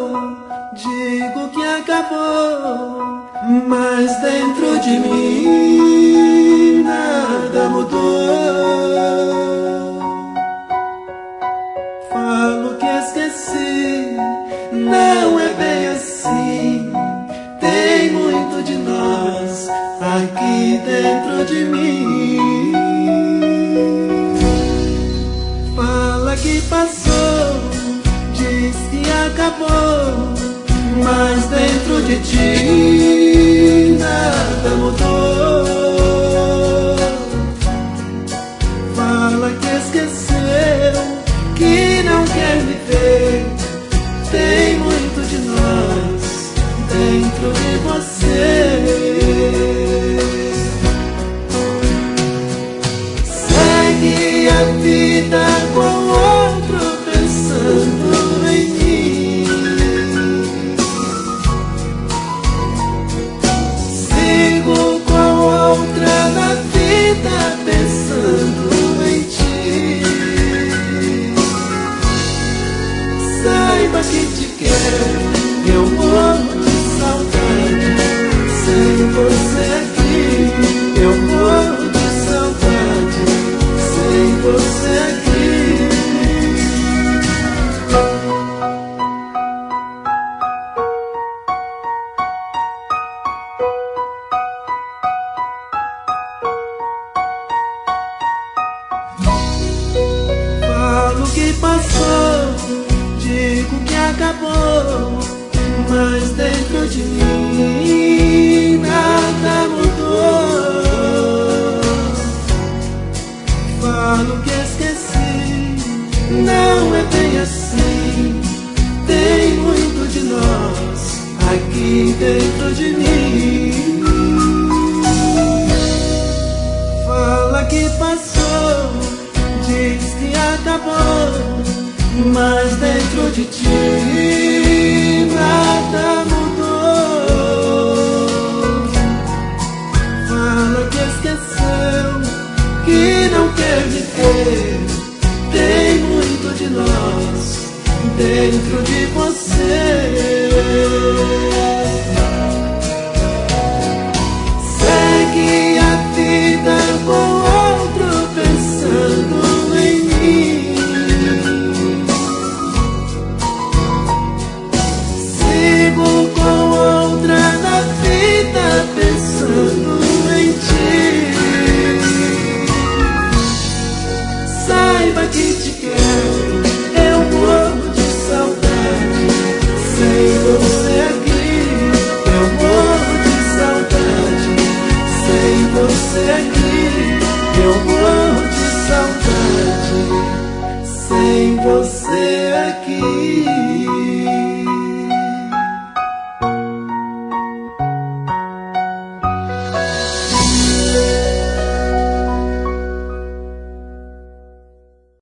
digo que acabou, mas dentro de mim nada mudou. Falo que esqueci, não é bem assim. Tem muito de nós aqui dentro de mim. Fala que passou, diz que acabou, mas dentro de ti nada mudou. Fala que esqueceu, que não quer me ver. Tem muito de nós dentro de você. Segue a vida com outro pensando em mim. Sigo com outra na vida pensando em ti. Saiba que te quero, eu morro de saudade. Sem você aqui, eu morro de saudade. Sem você aqui. Falo que passou, digo que acabou, mas dentro de mim nada mudou. Falo que esqueci, não é bem assim. Tem muito de nós aqui dentro de mim. Fala que passou, diz que acabou, mas dentro de ti nada mudou. Fala que esqueceu, que não quer me ter. Tem muito de nós dentro de você. Segue a vida com outro pensando em mim. Sigo com outra na vida pensando em ti. Saiba que te quero, eu morro de saudade. Sem você aqui, eu morro de saudade. Sem você aqui, eu morro de saudade. Sem você aqui.